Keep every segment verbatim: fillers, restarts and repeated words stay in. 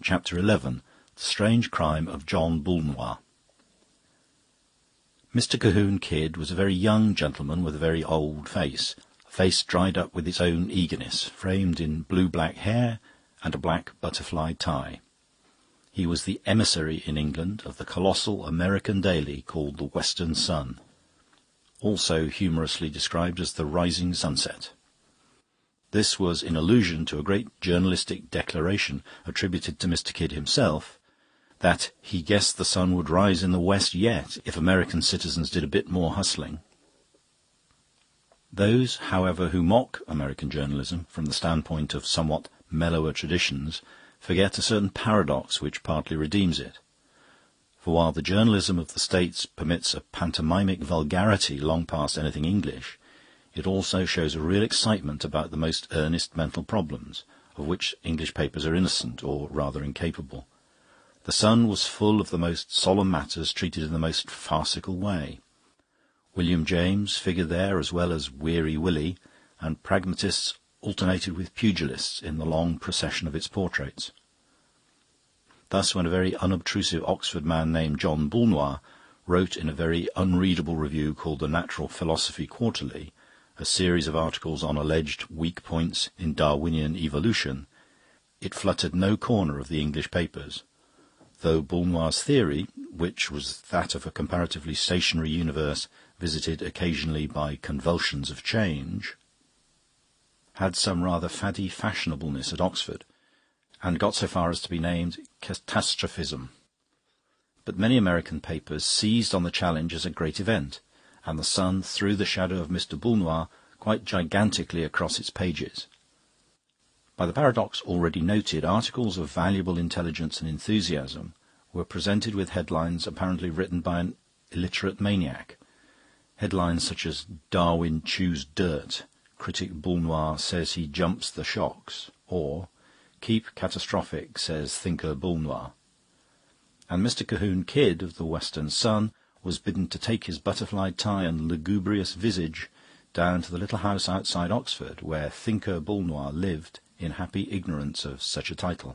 Chapter eleven. The Strange Crime of John Boulnois. Mister Cahoon Kidd was a very young gentleman with a very old face, a face dried up with its own eagerness, framed in blue-black hair and a black butterfly tie. He was the emissary in England of the colossal American daily called the Western Sun, also humorously described as the Rising Sunset. This was in allusion to a great journalistic declaration attributed to Mister Kidd himself, that he guessed the sun would rise in the west yet if American citizens did a bit more hustling. Those, however, who mock American journalism from the standpoint of somewhat mellower traditions forget a certain paradox which partly redeems it. For while the journalism of the States permits a pantomimic vulgarity long past anything English, it also shows a real excitement about the most earnest mental problems, of which English papers are innocent, or rather incapable. The Sun was full of the most solemn matters treated in the most farcical way. William James figured there as well as Weary Willie, and pragmatists alternated with pugilists in the long procession of its portraits. Thus, when a very unobtrusive Oxford man named John Boulnois wrote in a very unreadable review called the Natural Philosophy Quarterly a series of articles on alleged weak points in Darwinian evolution, it fluttered no corner of the English papers, though Boulnois' theory, which was that of a comparatively stationary universe visited occasionally by convulsions of change, had some rather faddy fashionableness at Oxford, and got so far as to be named catastrophism. But many American papers seized on the challenge as a great event, and the Sun threw the shadow of Mister Boulnois quite gigantically across its pages. By the paradox already noted, articles of valuable intelligence and enthusiasm were presented with headlines apparently written by an illiterate maniac. Headlines such as "Darwin chews dirt," "Critic Boulnois says he jumps the shocks," or "Keep catastrophic, says thinker Boulnois." And Mister Cahoon Kidd of the Western Sun was bidden to take his butterfly tie and lugubrious visage down to the little house outside Oxford, where thinker Boulnois lived in happy ignorance of such a title.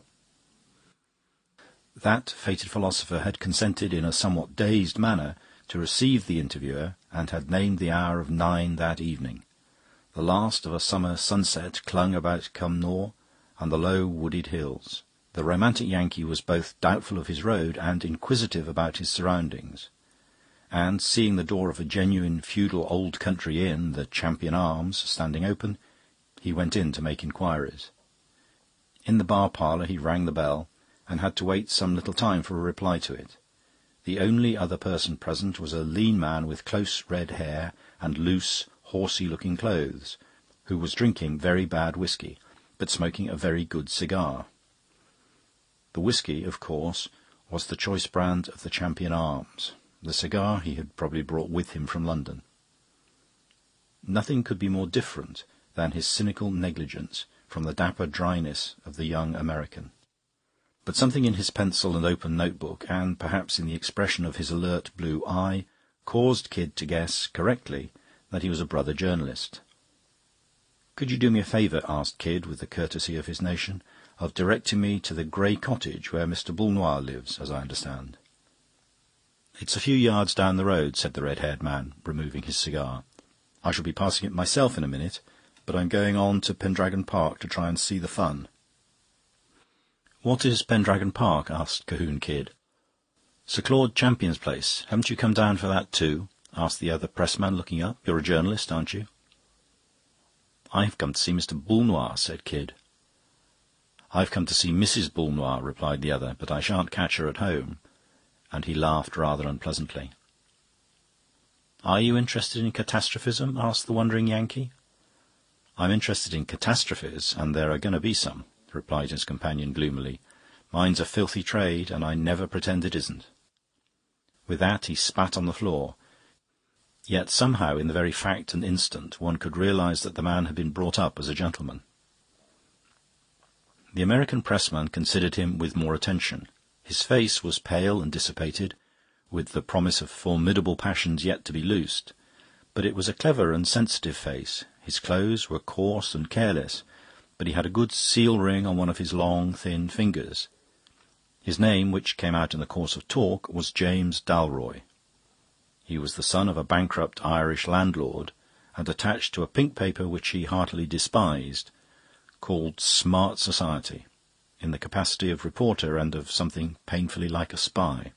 That fated philosopher had consented in a somewhat dazed manner to receive the interviewer, and had named the hour of nine that evening. The last of a summer sunset clung about Cumnor and the low wooded hills. The romantic Yankee was both doubtful of his road and inquisitive about his surroundings, and, seeing the door of a genuine feudal old country inn, the Champion Arms, standing open, he went in to make inquiries. In the bar-parlour he rang the bell, and had to wait some little time for a reply to it. The only other person present was a lean man with close red hair and loose, horsey-looking clothes, who was drinking very bad whisky, but smoking a very good cigar. The whisky, of course, was the choice brand of the Champion Arms. The cigar he had probably brought with him from London. Nothing could be more different than his cynical negligence from the dapper dryness of the young American. But something in his pencil and open notebook, and perhaps in the expression of his alert blue eye, caused Kidd to guess, correctly, that he was a brother journalist. "Could you do me a favour," asked Kidd, with the courtesy of his nation, "of directing me to the grey cottage where Mister Boulnois lives, as I understand?" "It's a few yards down the road," said the red-haired man, removing his cigar. "I shall be passing it myself in a minute, but I'm going on to Pendragon Park to try and see the fun." "What is Pendragon Park?" asked Cahoon Kidd. "Sir Claude Champion's place. Haven't you come down for that too?" asked the other pressman, looking up. "You're a journalist, aren't you?" "I've come to see Mister Boulnois," said Kidd. "I've come to see Missus Boulnois," replied the other, "but I shan't catch her at home." And he laughed rather unpleasantly. "Are you interested in catastrophism?" asked the wondering Yankee. "I'm interested in catastrophes, and there are going to be some," replied his companion gloomily. "Mine's a filthy trade, and I never pretend it isn't." With that he spat on the floor. Yet somehow, in the very fact and instant, one could realise that the man had been brought up as a gentleman. The American pressman considered him with more attention. His face was pale and dissipated, with the promise of formidable passions yet to be loosed, but it was a clever and sensitive face. His clothes were coarse and careless, but he had a good seal ring on one of his long, thin fingers. His name, which came out in the course of talk, was James Dalroy. He was the son of a bankrupt Irish landlord, and attached to a pink paper which he heartily despised, called Smart Society, in the capacity of reporter and of something painfully like a spy.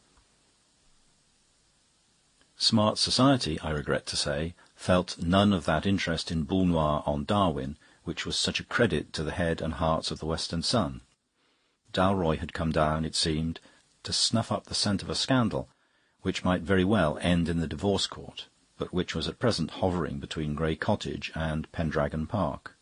Smart Society, I regret to say, felt none of that interest in Boule Noir on Darwin which was such a credit to the head and hearts of the Western Sun. Dalroy had come down, it seemed, to snuff up the scent of a scandal which might very well end in the divorce court, but which was at present hovering between Grey Cottage and Pendragon Park.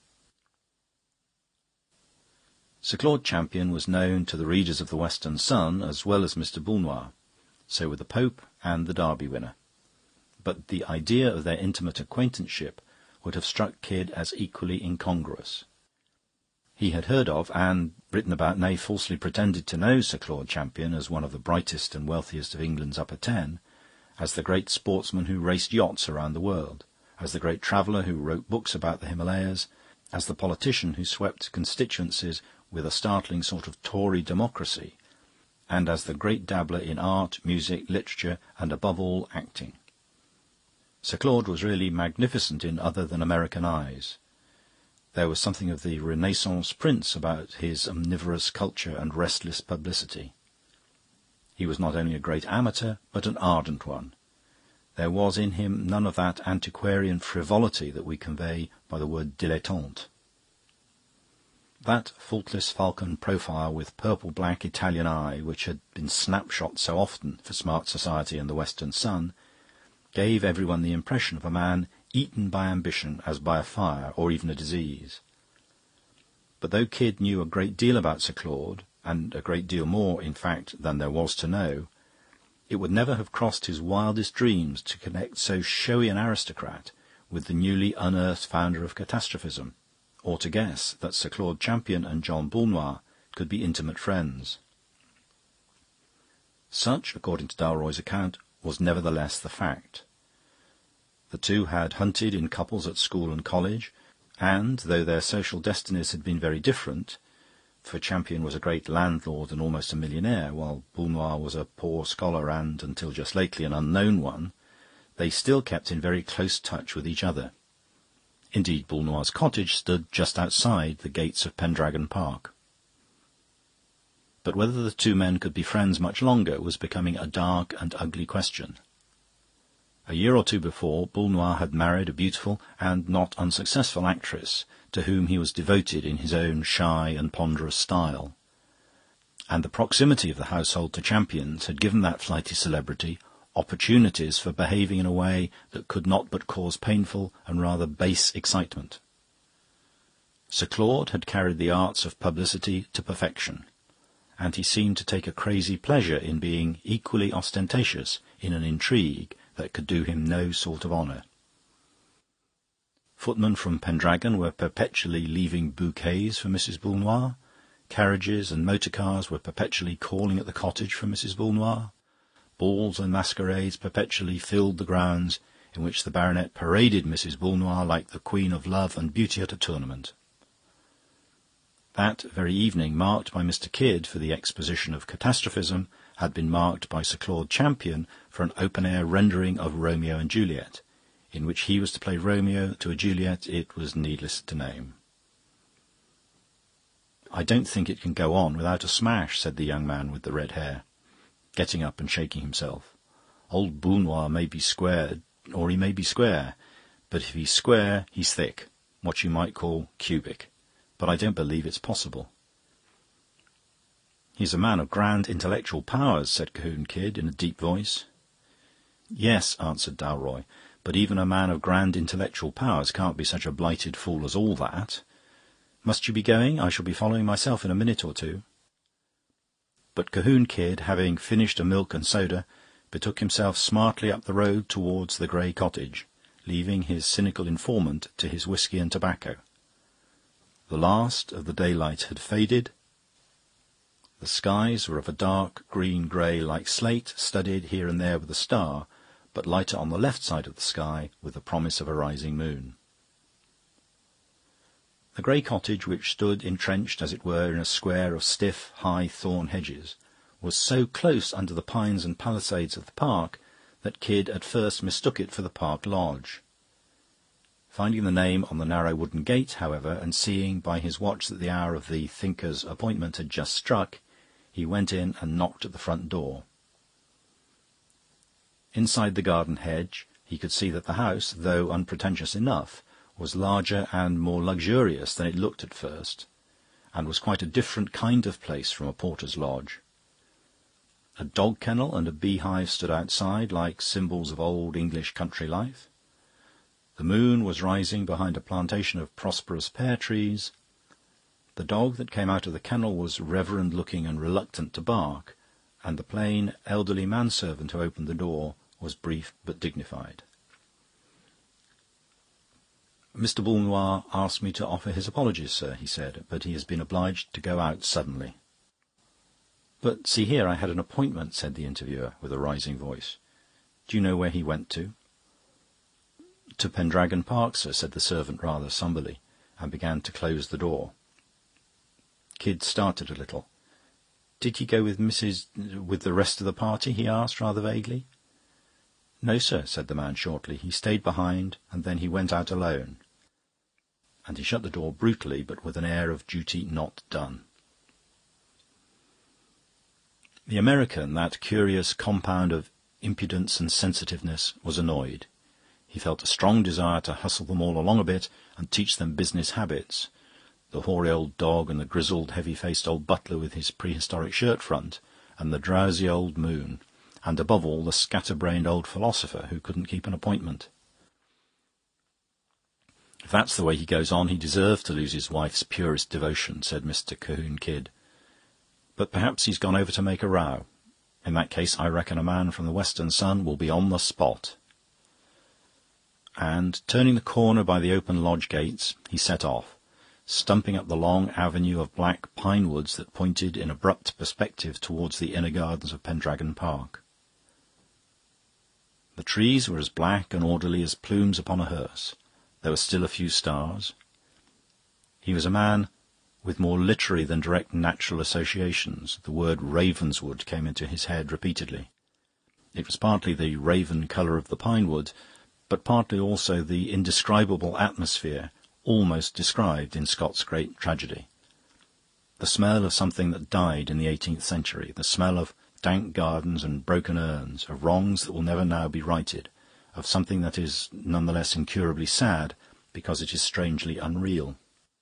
Sir Claude Champion was known to the readers of the Western Sun as well as Mister Boule Noir. So were the Pope and the Derby winner. But the idea of their intimate acquaintanceship would have struck Kidd as equally incongruous. He had heard of, and written about, nay, falsely pretended to know Sir Claude Champion as one of the brightest and wealthiest of England's upper ten, as the great sportsman who raced yachts around the world, as the great traveller who wrote books about the Himalayas, as the politician who swept constituencies with a startling sort of Tory democracy, and as the great dabbler in art, music, literature, and above all acting. Sir Claude was really magnificent in other than American eyes. There was something of the Renaissance prince about his omnivorous culture and restless publicity. He was not only a great amateur, but an ardent one. There was in him none of that antiquarian frivolity that we convey by the word dilettante. That faultless falcon profile with purple-black Italian eye, which had been snapshot so often for Smart Society and the Western Sun, gave everyone the impression of a man eaten by ambition as by a fire or even a disease. But though Kidd knew a great deal about Sir Claude, and a great deal more, in fact, than there was to know, it would never have crossed his wildest dreams to connect so showy an aristocrat with the newly unearthed founder of catastrophism, or to guess that Sir Claude Champion and John Boule Noir could be intimate friends. Such, according to Dalroy's account, was nevertheless the fact. The two had hunted in couples at school and college, and, though their social destinies had been very different, for Champion was a great landlord and almost a millionaire, while Boule Noir was a poor scholar and, until just lately, an unknown one, they still kept in very close touch with each other. Indeed, Boule Noir's cottage stood just outside the gates of Pendragon Park. But whether the two men could be friends much longer was becoming a dark and ugly question. A year or two before, Boule Noir had married a beautiful and not unsuccessful actress, to whom he was devoted in his own shy and ponderous style. And the proximity of the household to Champion's had given that flighty celebrity opportunities for behaving in a way that could not but cause painful and rather base excitement. Sir Claude had carried the arts of publicity to perfection, and he seemed to take a crazy pleasure in being equally ostentatious in an intrigue that could do him no sort of honour. Footmen from Pendragon were perpetually leaving bouquets for Missus Boule Noir. Carriages and motor-cars were perpetually calling at the cottage for Missus Boule Noir. Balls and masquerades perpetually filled the grounds in which the baronet paraded Missus Boule Noir like the queen of love and beauty at a tournament. That very evening, marked by Mister Kidd for the exposition of catastrophism, had been marked by Sir Claude Champion for an open-air rendering of Romeo and Juliet, in which he was to play Romeo to a Juliet it was needless to name. "I don't think it can go on without a smash," said the young man with the red hair, getting up and shaking himself. "Old Boule Noir may be squared, or he may be square, but if he's square, he's thick, what you might call cubic. But I don't believe it's possible." "He's a man of grand intellectual powers," said Cahoon Kidd in a deep voice. "Yes," answered Dalroy, "but even a man of grand intellectual powers can't be such a blighted fool as all that. Must you be going? I shall be following myself in a minute or two." But Cahoon Kidd, having finished a milk and soda, betook himself smartly up the road towards the Grey Cottage, leaving his cynical informant to his whisky and tobacco. The last of the daylight had faded. The skies were of a dark green-grey like slate, studded here and there with a star, but lighter on the left side of the sky with the promise of a rising moon. The grey cottage, which stood entrenched, as it were, in a square of stiff, high thorn hedges, was so close under the pines and palisades of the park that Kidd at first mistook it for the Park Lodge. Finding the name on the narrow wooden gate, however, and seeing by his watch that the hour of the thinker's appointment had just struck, he went in and knocked at the front door. Inside the garden hedge he could see that the house, though unpretentious enough, was larger and more luxurious than it looked at first, and was quite a different kind of place from a porter's lodge. A dog kennel and a beehive stood outside, like symbols of old English country life. The moon was rising behind a plantation of prosperous pear trees. The dog that came out of the kennel was reverend-looking and reluctant to bark, and the plain, elderly manservant who opened the door was brief but dignified. "Mister Boulnois asked me to offer his apologies, sir," he said, "but he has been obliged to go out suddenly." "But see here, I had an appointment," said the interviewer, with a rising voice. "Do you know where he went to?" "To Pendragon Park, sir," said the servant rather sombrely, and began to close the door. Kidd started a little. "Did he go with Missus with the rest of the party?" he asked, rather vaguely. "No, sir," said the man shortly. "He stayed behind, and then he went out alone." And he shut the door brutally, but with an air of duty not done. The American, that curious compound of impudence and sensitiveness, was annoyed. He felt a strong desire to hustle them all along a bit and teach them business habits. The hoary old dog and the grizzled, heavy-faced old butler with his prehistoric shirt-front, and the drowsy old moon, and above all the scatter-brained old philosopher who couldn't keep an appointment. "If that's the way he goes on, he deserves to lose his wife's purest devotion," said Mister Cahoon Kidd. "But perhaps he's gone over to make a row. In that case, I reckon a man from the Western Sun will be on the spot." And, turning the corner by the open lodge gates, he set off, stumping up the long avenue of black pine woods that pointed in abrupt perspective towards the inner gardens of Pendragon Park. The trees were as black and orderly as plumes upon a hearse. There were still a few stars. He was a man with more literary than direct natural associations. The word Ravenswood came into his head repeatedly. It was partly the raven colour of the pine wood, but partly also the indescribable atmosphere almost described in Scott's great tragedy. The smell of something that died in the eighteenth century, the smell of dank gardens and broken urns, of wrongs that will never now be righted, of something that is none the less incurably sad because it is strangely unreal.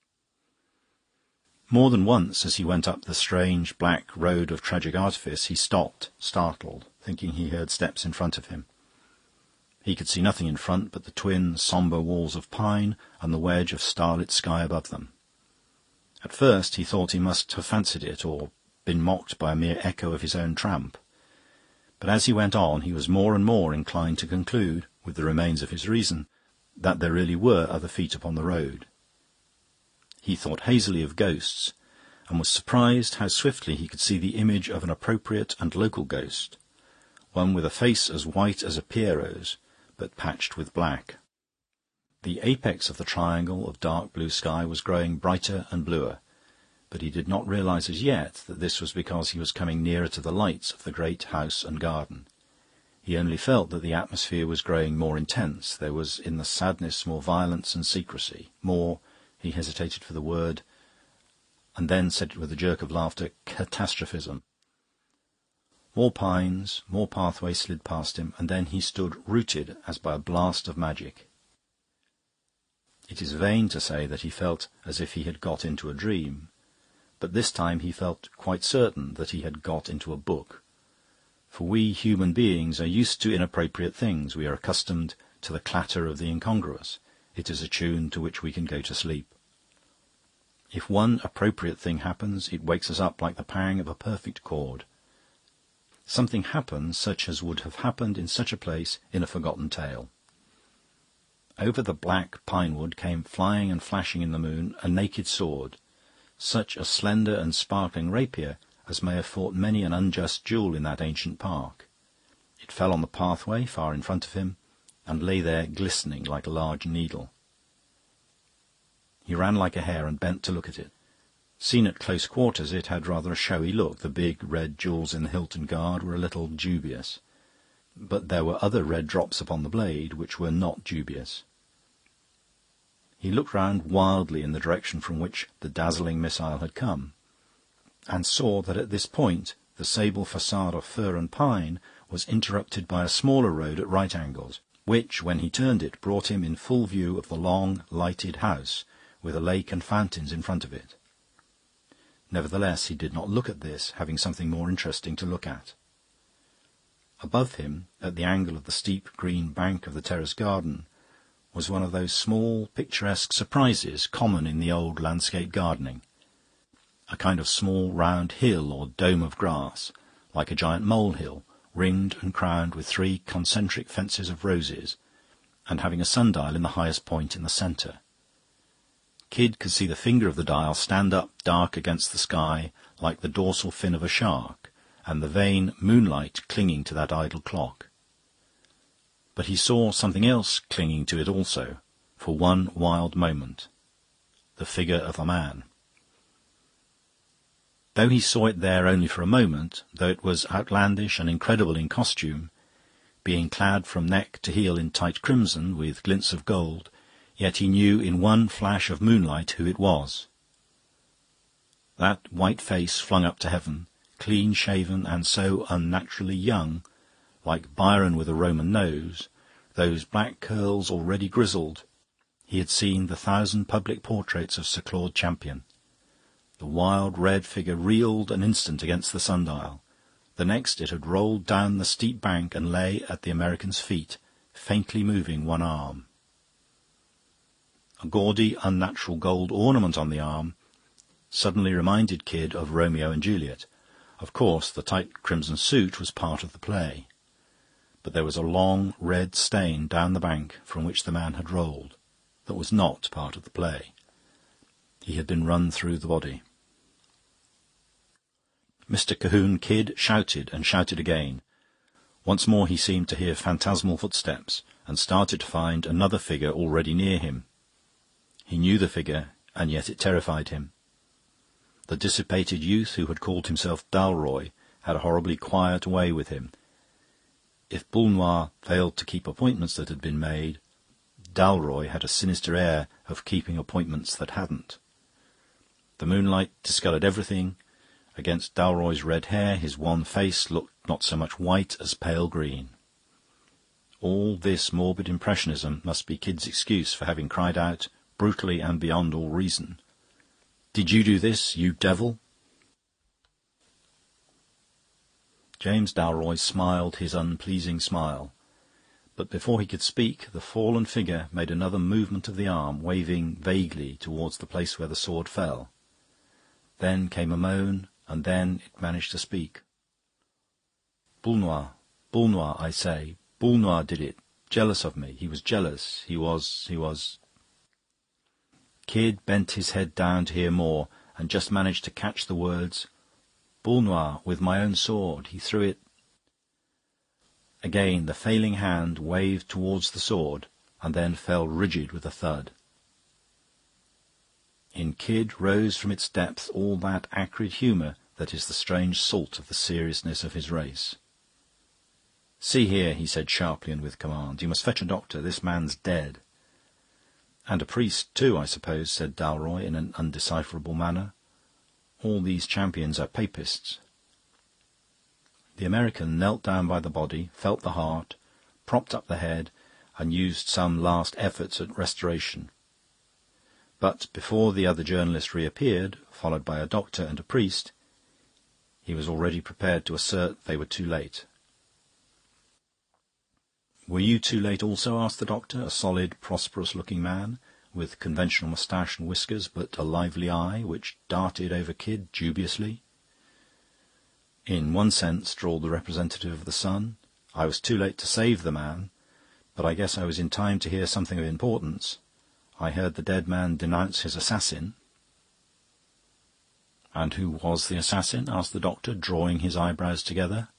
More than once, as he went up the strange black road of tragic artifice, he stopped, startled, thinking he heard steps in front of him. He could see nothing in front but the twin sombre walls of pine and the wedge of starlit sky above them. At first he thought he must have fancied it, or been mocked by a mere echo of his own tramp. But as he went on he was more and more inclined to conclude, with the remains of his reason, that there really were other feet upon the road. He thought hazily of ghosts, and was surprised how swiftly he could see the image of an appropriate and local ghost, one with a face as white as a pierrot's, but patched with black. The apex of the triangle of dark blue sky was growing brighter and bluer, but he did not realize as yet that this was because he was coming nearer to the lights of the great house and garden. He only felt that the atmosphere was growing more intense. There was in the sadness more violence and secrecy, more, he hesitated for the word, and then said it with a jerk of laughter, catastrophism. More pines, more pathways slid past him, and then he stood rooted as by a blast of magic. It is vain to say that he felt as if he had got into a dream, but this time he felt quite certain that he had got into a book. For we human beings are used to inappropriate things. We are accustomed to the clatter of the incongruous. It is a tune to which we can go to sleep. If one appropriate thing happens, it wakes us up like the pang of a perfect chord. Something happens such as would have happened in such a place in a forgotten tale. Over the black pine-wood came flying and flashing in the moon a naked sword, such a slender and sparkling rapier as may have fought many an unjust duel in that ancient park. It fell on the pathway far in front of him, and lay there glistening like a large needle. He ran like a hare and bent to look at it. Seen at close quarters, it had rather a showy look. The big red jewels in the hilt and guard were a little dubious. But there were other red drops upon the blade which were not dubious. He looked round wildly in the direction from which the dazzling missile had come, and saw that at this point the sable facade of fir and pine was interrupted by a smaller road at right angles, which, when he turned it, brought him in full view of the long, lighted house, with a lake and fountains in front of it. Nevertheless, he did not look at this, having something more interesting to look at. Above him, at the angle of the steep green bank of the terrace garden, was one of those small, picturesque surprises common in the old landscape gardening, a kind of small round hill or dome of grass, like a giant molehill, ringed and crowned with three concentric fences of roses, and having a sundial in the highest point in the centre. Kid could see the finger of the dial stand up dark against the sky like the dorsal fin of a shark, and the vain moonlight clinging to that idle clock. But he saw something else clinging to it also, for one wild moment: the figure of a man. Though he saw it there only for a moment, though it was outlandish and incredible in costume, being clad from neck to heel in tight crimson with glints of gold, yet he knew in one flash of moonlight who it was. That white face flung up to heaven, clean-shaven and so unnaturally young, like Byron with a Roman nose, those black curls already grizzled. He had seen the thousand public portraits of Sir Claude Champion. The wild red figure reeled an instant against the sundial. The next it had rolled down the steep bank and lay at the American's feet, faintly moving one arm. A gaudy, unnatural gold ornament on the arm suddenly reminded Kid of Romeo and Juliet. Of course, the tight crimson suit was part of the play, but there was a long red stain down the bank from which the man had rolled that was not part of the play. He had been run through the body. Mister Cahoon Kid shouted and shouted again. Once more he seemed to hear phantasmal footsteps, and started to find another figure already near him. He knew the figure, and yet it terrified him. The dissipated youth who had called himself Dalroy had a horribly quiet way with him. If Boulnois failed to keep appointments that had been made, Dalroy had a sinister air of keeping appointments that hadn't. The moonlight discoloured everything. Against Dalroy's red hair his wan face looked not so much white as pale green. All this morbid impressionism must be Kid's excuse for having cried out, brutally and beyond all reason, "Did you do this, you devil?" James Dalroy smiled his unpleasing smile, but before he could speak the fallen figure made another movement of the arm, waving vaguely towards the place where the sword fell. Then came a moan, and then it managed to speak. "Boulnois, Boulnois, I say, Boulnois did it. Jealous of me. He was jealous. He was... he was..." Kid bent his head down to hear more, and just managed to catch the words, "Boulnois, with my own sword. He threw it..." Again the failing hand waved towards the sword, and then fell rigid with a thud. In Kid rose from its depth all that acrid humour that is the strange salt of the seriousness of his race. "See here," he said sharply and with command, "you must fetch a doctor. This man's dead." "And a priest, too, I suppose," said Dalroy in an undecipherable manner. "All these champions are papists." The American knelt down by the body, felt the heart, propped up the head, and used some last efforts at restoration. But before the other journalist reappeared, followed by a doctor and a priest, he was already prepared to assert they were too late. "Were you too late also?" asked the doctor, a solid, prosperous-looking man, with conventional moustache and whiskers, but a lively eye, which darted over Kid dubiously. "In one sense," drawled the representative of the Sun. "I was too late to save the man, but I guess I was in time to hear something of importance. I heard the dead man denounce his assassin." "And who was the assassin?" asked the doctor, drawing his eyebrows together.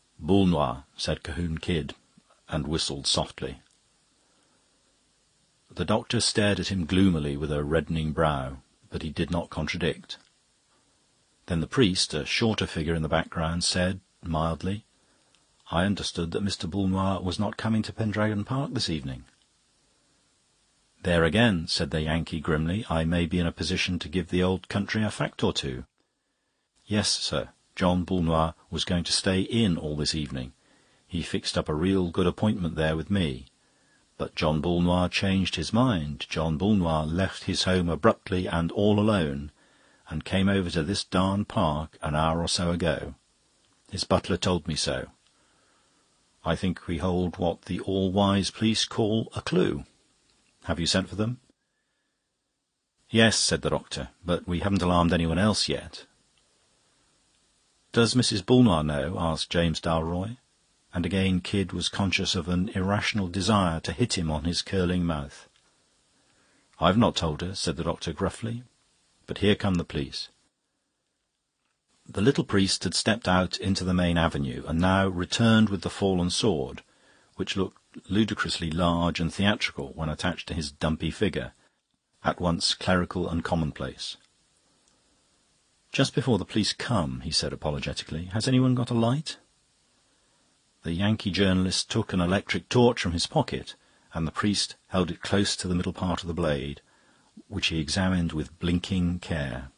"Boulnois," said Cahoon Kid, and whistled softly. The doctor stared at him gloomily with a reddening brow, but he did not contradict. Then the priest, a shorter figure in the background, said mildly, "I understood that Mister Boulnois was not coming to Pendragon Park this evening." "There again," said the Yankee grimly, "I may be in a position to give the old country a fact or two. Yes, sir, John Boulnois was going to stay in all this evening. He fixed up a real good appointment there with me. But John Boulnois changed his mind. John Boulnois left his home abruptly and all alone, and came over to this darn park an hour or so ago. His butler told me so. I think we hold what the all-wise police call a clue. Have you sent for them?" "Yes," said the doctor, "but we haven't alarmed anyone else yet." "Does Missus Boulnois know?" asked James Dalroy, and again Kidd was conscious of an irrational desire to hit him on his curling mouth. "I've not told her," said the doctor gruffly, "but here come the police." The little priest had stepped out into the main avenue, and now returned with the fallen sword, which looked ludicrously large and theatrical when attached to his dumpy figure, at once clerical and commonplace. "Just before the police come," he said apologetically, "has anyone got a light?" The Yankee journalist took an electric torch from his pocket, and the priest held it close to the middle part of the blade, which he examined with blinking care.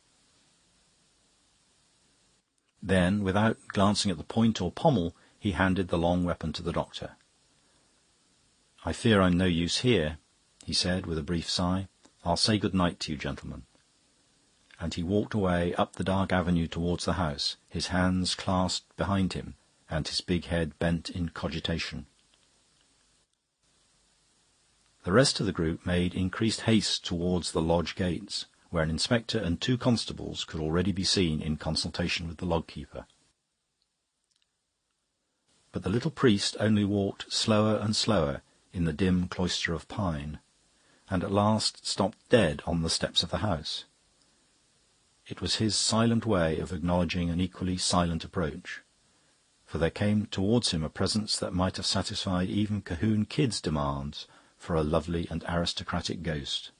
Then, without glancing at the point or pommel, he handed the long weapon to the doctor. "I fear I'm no use here," he said with a brief sigh. "I'll say good night to you, gentlemen." And he walked away up the dark avenue towards the house, his hands clasped behind him and his big head bent in cogitation. The rest of the group made increased haste towards the lodge gates, where an inspector and two constables could already be seen in consultation with the log-keeper. But the little priest only walked slower and slower in the dim cloister of pine, and at last stopped dead on the steps of the house. It was his silent way of acknowledging an equally silent approach, for there came towards him a presence that might have satisfied even Cahoon Kidd's demands for a lovely and aristocratic ghost.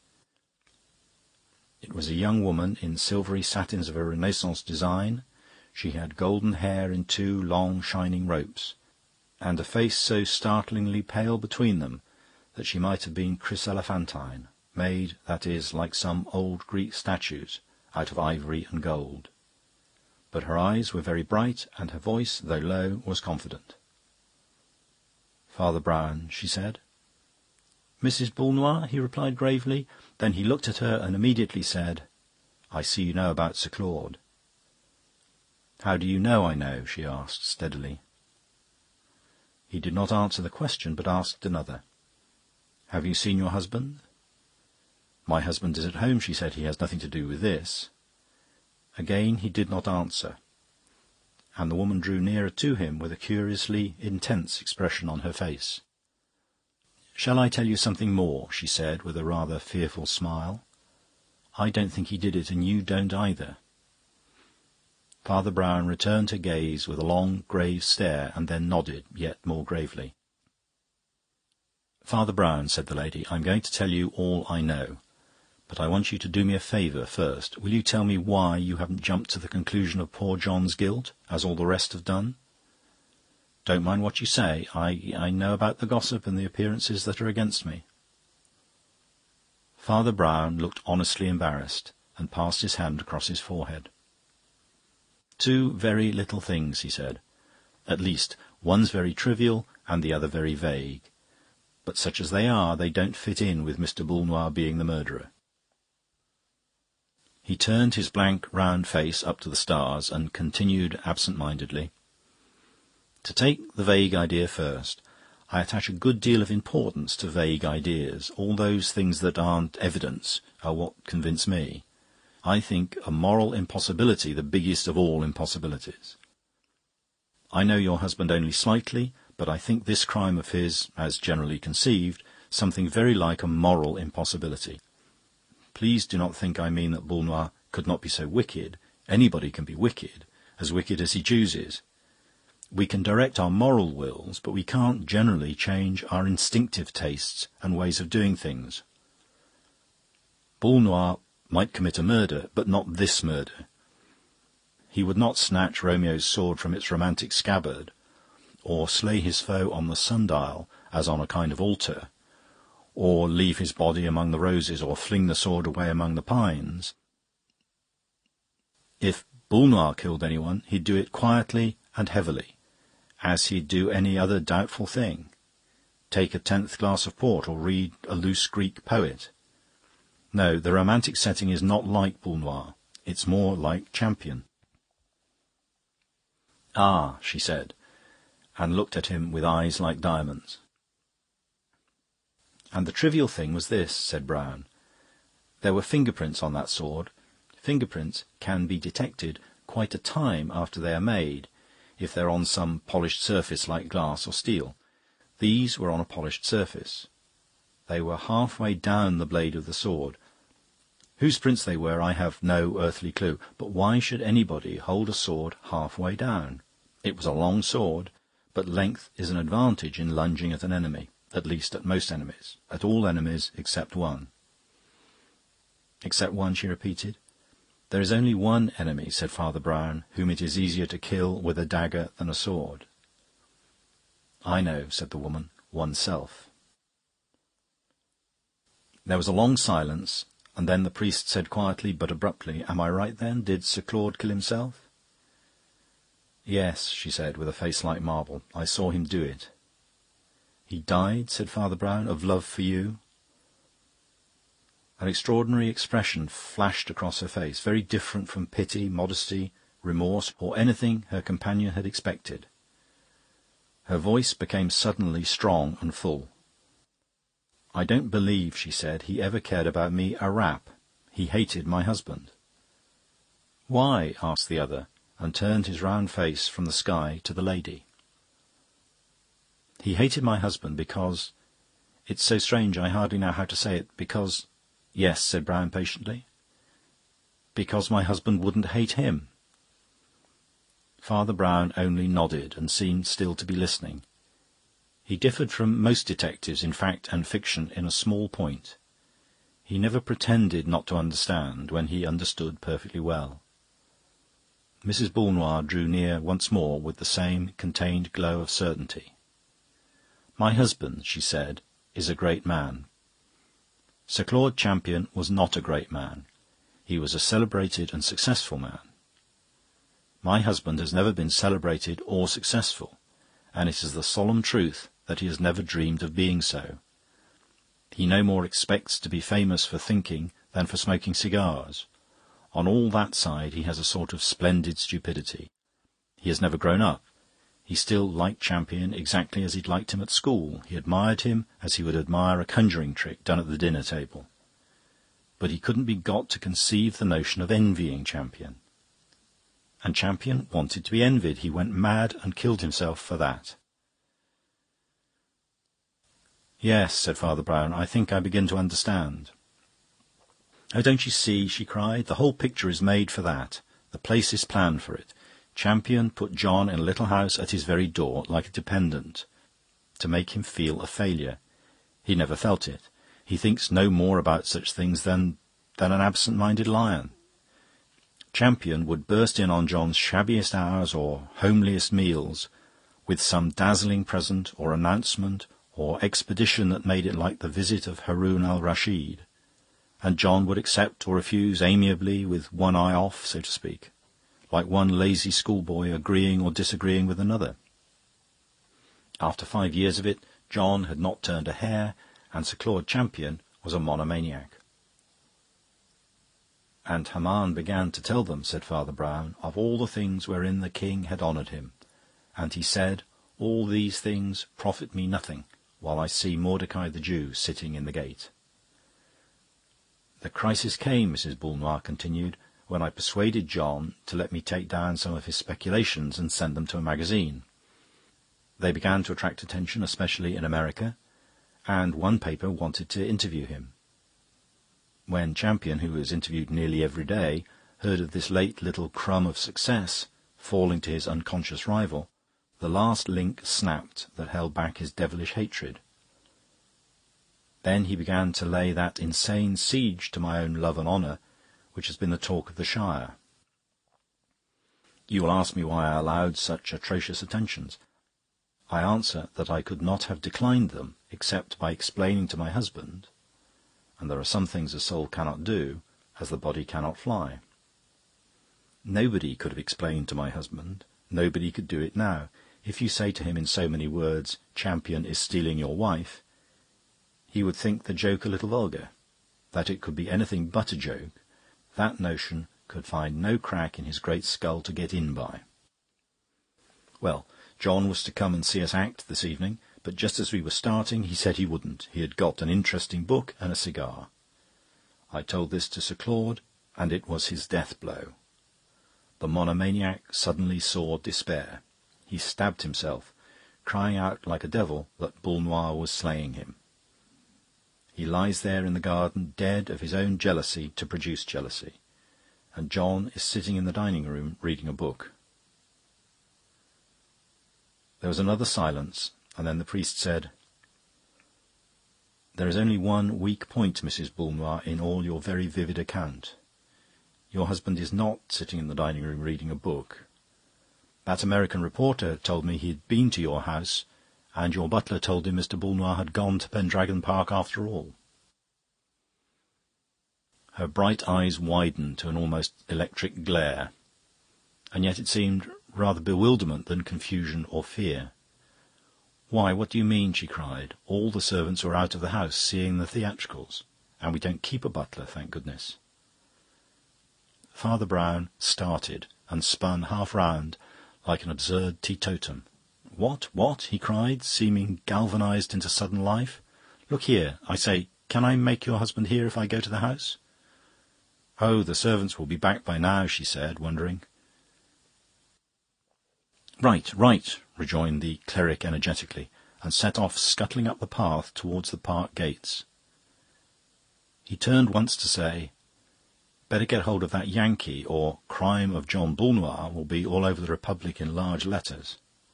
It was a young woman in silvery satins of a Renaissance design. She had golden hair in two long shining ropes, and a face so startlingly pale between them that she might have been chryselephantine, made, that is, like some old Greek statues, out of ivory and gold. But her eyes were very bright, and her voice, though low, was confident. "Father Brown," she said. "Missus Boulnois," he replied gravely. Then he looked at her and immediately said, "I see you know about Sir Claude." "How do you know I know?" she asked steadily. He did not answer the question, but asked another. "Have you seen your husband?" "My husband is at home," she said. "He has nothing to do with this." Again he did not answer, and the woman drew nearer to him with a curiously intense expression on her face. "Shall I tell you something more?" she said, with a rather fearful smile. "I don't think he did it, and you don't either." Father Brown returned her gaze with a long, grave stare, and then nodded, yet more gravely. "Father Brown," said the lady, "I'm going to tell you all I know. But I want you to do me a favour first. Will you tell me why you haven't jumped to the conclusion of poor John's guilt, as all the rest have done? Don't mind what you say. I, I know about the gossip and the appearances that are against me." Father Brown looked honestly embarrassed, and passed his hand across his forehead. "Two very little things," he said. "At least, one's very trivial and the other very vague. But such as they are, they don't fit in with Mister Boulnois being the murderer." He turned his blank, round face up to the stars and continued absent-mindedly. "To take the vague idea first, I attach a good deal of importance to vague ideas. All those things that aren't evidence are what convince me. I think a moral impossibility the biggest of all impossibilities. I know your husband only slightly, but I think this crime of his, as generally conceived, something very like a moral impossibility. Please do not think I mean that Boulnois could not be so wicked. Anybody can be wicked, as wicked as he chooses. We can direct our moral wills, but we can't generally change our instinctive tastes and ways of doing things. Boulnois might commit a murder, but not this murder. He would not snatch Romeo's sword from its romantic scabbard, or slay his foe on the sundial as on a kind of altar, or leave his body among the roses, or fling the sword away among the pines. If Boulnois killed anyone, he'd do it quietly and heavily, as he'd do any other doubtful thing. Take a tenth glass of port, or read a loose Greek poet. No, the romantic setting is not like Boulnois. It's more like Champion. "Ah," she said, and looked at him with eyes like diamonds. "And the trivial thing was this," said Brown. "There were fingerprints on that sword. Fingerprints can be detected quite a time after they are made, if they're on some polished surface like glass or steel. These were on a polished surface. They were half-way down the blade of the sword. Whose prints they were I have no earthly clue, but why should anybody hold a sword half-way down? It was a long sword, but length is an advantage in lunging at an enemy, at least at most enemies, at all enemies except one." "Except one," she repeated. "There is only one enemy," said Father Brown, "whom it is easier to kill with a dagger than a sword." "I know," said the woman, "oneself." There was a long silence, and then the priest said quietly but abruptly, "Am I right, then? Did Sir Claude kill himself?" "Yes," she said, with a face like marble. "I saw him do it." "He died," said Father Brown, "of love for you?" An extraordinary expression flashed across her face, very different from pity, modesty, remorse, or anything her companion had expected. Her voice became suddenly strong and full. "I don't believe," she said, "he ever cared about me a rap. He hated my husband." "Why?" asked the other, and turned his round face from the sky to the lady. "He hated my husband because... It's so strange, I hardly know how to say it. Because..." "Yes," said Brown patiently. "Because my husband wouldn't hate him." Father Brown only nodded, and seemed still to be listening. He differed from most detectives in fact and fiction in a small point. He never pretended not to understand when he understood perfectly well. Missus Boulnois drew near once more with the same contained glow of certainty. "My husband," she said, "is a great man. Sir Claude Champion was not a great man. He was a celebrated and successful man. My husband has never been celebrated or successful, and it is the solemn truth that he has never dreamed of being so. He no more expects to be famous for thinking than for smoking cigars. On all that side he has a sort of splendid stupidity. He has never grown up. He still liked Champion exactly as he'd liked him at school. He admired him as he would admire a conjuring trick done at the dinner-table. But he couldn't be got to conceive the notion of envying Champion. And Champion wanted to be envied. He went mad and killed himself for that." "Yes," said Father Brown, "I think I begin to understand." "Oh, don't you see?" she cried. "The whole picture is made for that. The place is planned for it. Champion put John in a little house at his very door, like a dependent, to make him feel a failure. He never felt it. He thinks no more about such things than... than an absent-minded lion. Champion would burst in on John's shabbiest hours or homeliest meals with some dazzling present or announcement or expedition that made it like the visit of Haroun al-Rashid, and John would accept or refuse amiably with one eye off, so to speak, like one lazy schoolboy agreeing or disagreeing with another. After five years of it, John had not turned a hair, and Sir Claude Champion was a monomaniac. "And Haman began to tell them," said Father Brown, "of all the things wherein the king had honoured him. And he said, 'All these things profit me nothing, while I see Mordecai the Jew sitting in the gate.' The crisis came," Missus Boulnois continued, "when I persuaded John to let me take down some of his speculations and send them to a magazine. They began to attract attention, especially in America, and one paper wanted to interview him. When Champion, who was interviewed nearly every day, heard of this late little crumb of success falling to his unconscious rival, The last link snapped that held back his devilish hatred. Then he began to lay that insane siege to my own love and honour which has been the talk of the Shire. You will ask me why I allowed such atrocious attentions. I answer that I could not have declined them except by explaining to my husband, and there are some things a soul cannot do, as the body cannot fly. Nobody could have explained to my husband, nobody could do it now. If you say to him in so many words, "Champion is stealing your wife," he would think the joke a little vulgar. That it could be anything but a joke, that notion could find no crack in his great skull to get in by. Well, John was to come and see us act this evening, but just as we were starting he said he wouldn't. He had got an interesting book and a cigar. I told this to Sir Claude, and it was his death-blow. The monomaniac suddenly saw despair. He stabbed himself, crying out like a devil that Bull Noir was slaying him. He lies there in the garden, dead of his own jealousy to produce jealousy, and John is sitting in the dining-room reading a book. There was another silence, and then the priest said, "There is only one weak point, Missus Bull Noir, in all your very vivid account. Your husband is not sitting in the dining-room reading a book. That American reporter told me he had been to your house, and your butler told him Mister Bull Noir had gone to Pendragon Park after all." Her bright eyes widened to an almost electric glare, and yet it seemed rather bewilderment than confusion or fear. "Why, what do you mean?" she cried. "All the servants were out of the house seeing the theatricals, and we don't keep a butler, thank goodness." Father Brown started and spun half round like an absurd teetotum. "What, what?" he cried, seeming galvanised into sudden life. "Look here, I say, can I make your husband hear if I go to the house?" "Oh, the servants will be back by now," she said, wondering. "Right, right," rejoined the cleric energetically, and set off scuttling up the path towards the park gates. He turned once to say, "Better get hold of that Yankee, or Crime of John Bull Noir will be all over the Republic in large letters."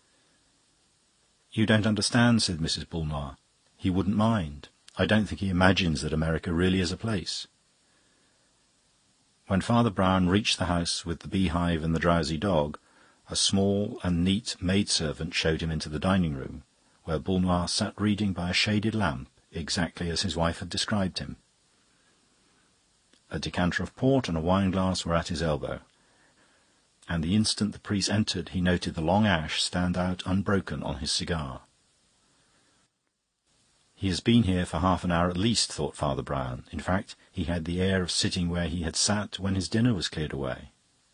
"You don't understand," said Missus Bull Noir. "He wouldn't mind. I don't think he imagines that America really is a place." When Father Brown reached the house with the beehive and the drowsy dog, a small and neat maidservant showed him into the dining-room, where Bull Noir sat reading by a shaded lamp, exactly as his wife had described him. A decanter of port and a wine-glass were at his elbow, and the instant the priest entered he noted the long ash stand out unbroken on his cigar. He has been here for half an hour at least, thought Father Brown. In fact, he had the air of sitting where he had sat when his dinner was cleared away.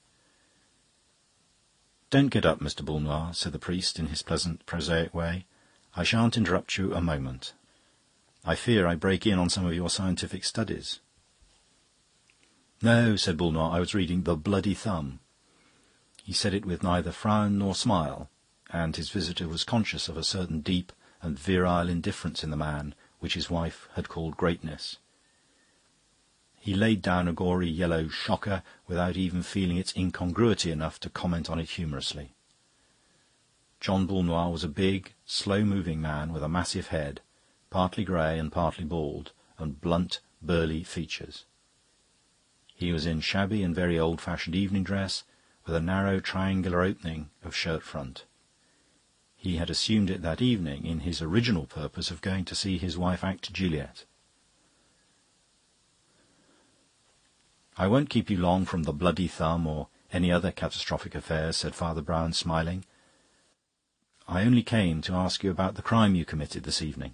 "Don't get up, Mister Bull Noir," said the priest in his pleasant, prosaic way. "I shan't interrupt you a moment. I fear I break in on some of your scientific studies." "No," said Bull Noir, "I was reading The Bloody Thumb." He said it with neither frown nor smile, and his visitor was conscious of a certain deep and virile indifference in the man which his wife had called greatness. He laid down a gory yellow shocker without even feeling its incongruity enough to comment on it humorously. John Bull Noir was a big, slow-moving man with a massive head, partly grey and partly bald, and blunt, burly features. He was in shabby and very old-fashioned evening dress, with a narrow triangular opening of shirt-front. He had assumed it that evening in his original purpose of going to see his wife act Juliet. "I won't keep you long from The Bloody Thumb or any other catastrophic affairs," said Father Brown, smiling. "I only came to ask you about the crime you committed this evening."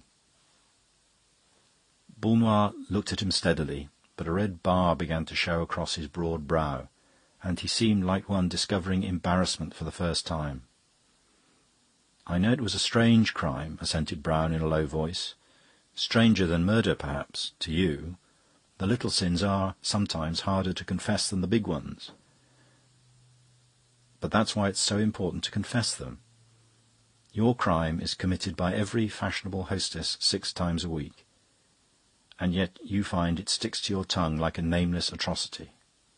Bull Noir looked at him steadily, but a red bar began to show across his broad brow, and he seemed like one discovering embarrassment for the first time. "I know it was a strange crime," assented Brown in a low voice. "Stranger than murder, perhaps, to you. The little sins are, sometimes, harder to confess than the big ones. But that's why it's so important to confess them. Your crime is committed by every fashionable hostess six times a week, and yet you find it sticks to your tongue like a nameless atrocity."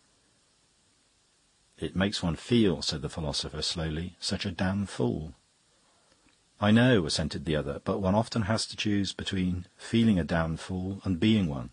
"It makes one feel," said the philosopher slowly, "such a damn fool." "I know," assented the other, "but one often has to choose between feeling a damned fool and being one."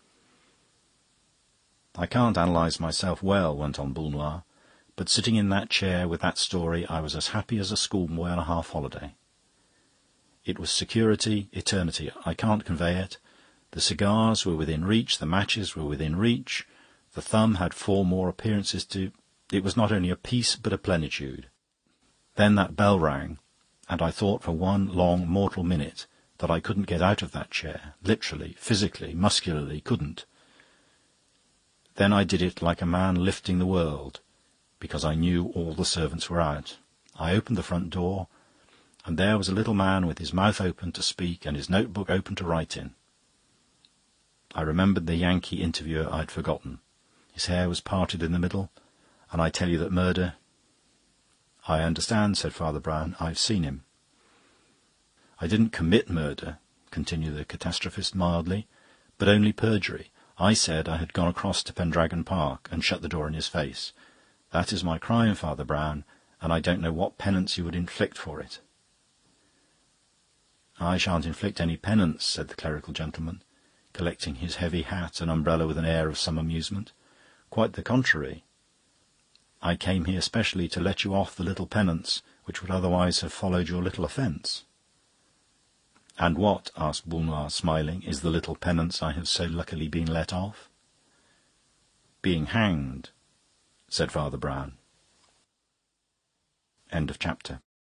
"I can't analyse myself well," went on Boulnois, "but sitting in that chair with that story, I was as happy as a schoolboy on a half-holiday. It was security, eternity. I can't convey it. The cigars were within reach, the matches were within reach, the thumb had four more appearances to... It was not only a peace, but a plenitude. Then that bell rang, and I thought for one long mortal minute that I couldn't get out of that chair, literally, physically, muscularly, couldn't. Then I did it like a man lifting the world, because I knew all the servants were out. I opened the front door, and there was a little man with his mouth open to speak and his notebook open to write in. I remembered the Yankee interviewer I'd forgotten. His hair was parted in the middle, and I tell you that murder... "I understand," said Father Brown. "I've seen him." "I didn't commit murder," continued the catastrophist mildly, "but only perjury. I said I had gone across to Pendragon Park and shut the door in his face. That is my crime, Father Brown, and I don't know what penance you would inflict for it." "I shan't inflict any penance," said the clerical gentleman, collecting his heavy hat and umbrella with an air of some amusement. "Quite the contrary. I came here specially to let you off the little penance which would otherwise have followed your little offence." "And what," asked Boulnois, smiling, "is the little penance I have so luckily been let off?" "Being hanged," said Father Brown. End of chapter.